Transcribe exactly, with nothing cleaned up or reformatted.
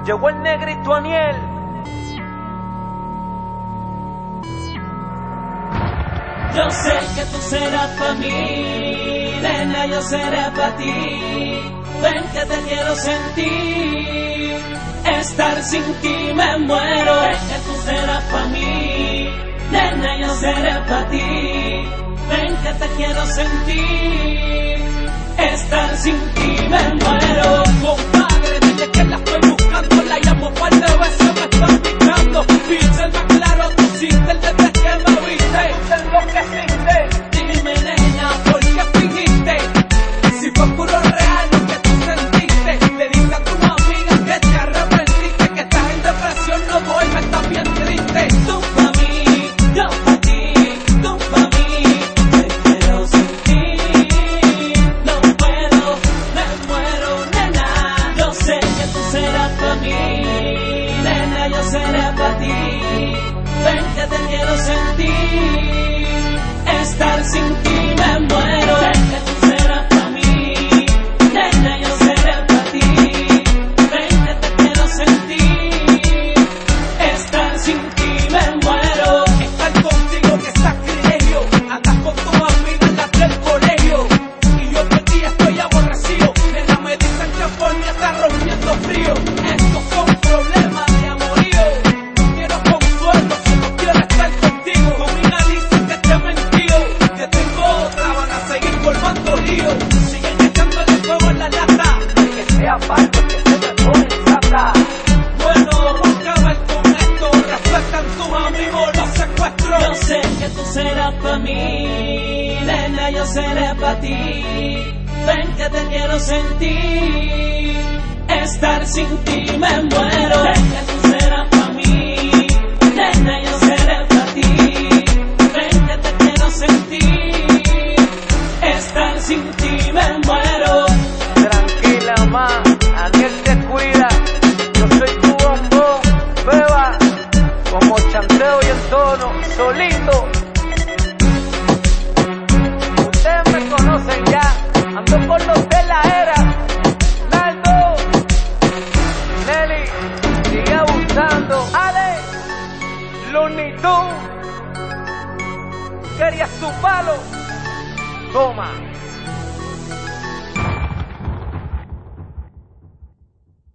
Llegó el negrito Aniel. Yo sé que tú serás para mí, nena, yo seré para ti. Ven que te quiero sentir, estar sin ti me muero. Ven que tú serás para mí, nena, yo seré para ti. Ven que te quiero sentir, estar sin ti me muero. Compadre, dile que la estoy buscando, la llamo par de veces, me están picando. Píxel más claro, tú sientes desde que me viste, es lo que existe. Dime, nena, ¿por qué fingiste? Si fue puro real lo que tú sentiste. Le dije a tu amiga que te arrepentiste, que estás en depresión, no duermes, estás bien triste. Tú pa' mí, yo pa' ti, tú pa' mí, te quiero sentir. No puedo, me muero, nena. Yo sé que tú serás pa' mí, nena, yo seré pa' ti. Ven que te quiero sentir, estar sin ti me muero. Ven que tú serás pa' mí, nena, yo seré pa' ti. Ven que te quiero sentir, estar sin ti me muero. Estar contigo que es sacrilegio, andas con tu amiga en las del colegio, y yo por ti estoy aborrecido. Nena, me dicen que por mí está rompiendo frío. Estos son problemas de amorío. No quiero consuelo, solo quiero estar contigo. Conmigo dicen que te he mentido, que tengo otra, van a seguir formando lío. Siguen echándole fuego en la lata, que sea falso, que se me pone chata. Bueno, vamos a acabar con esto, respetan tus amigos, los secuestros. Yo sé que tú serás pa' mí, nena, yo seré pa' ti. Ven que te quiero sentir, estar sin ti me muero. Ven que tú serás pa' mí, nena, yo seré pa' ti. Ven que te quiero sentir, estar sin ti me muero. Tranquila, ma, Aniel te cuida. Yo soy tu bombón, beba, como chanteo y en tono, solito. Ustedes me conocen ya, ando por los de la era. Naldo, Nelly, sigue abusando. Ale, Looney Tunes, querías tu palo, toma.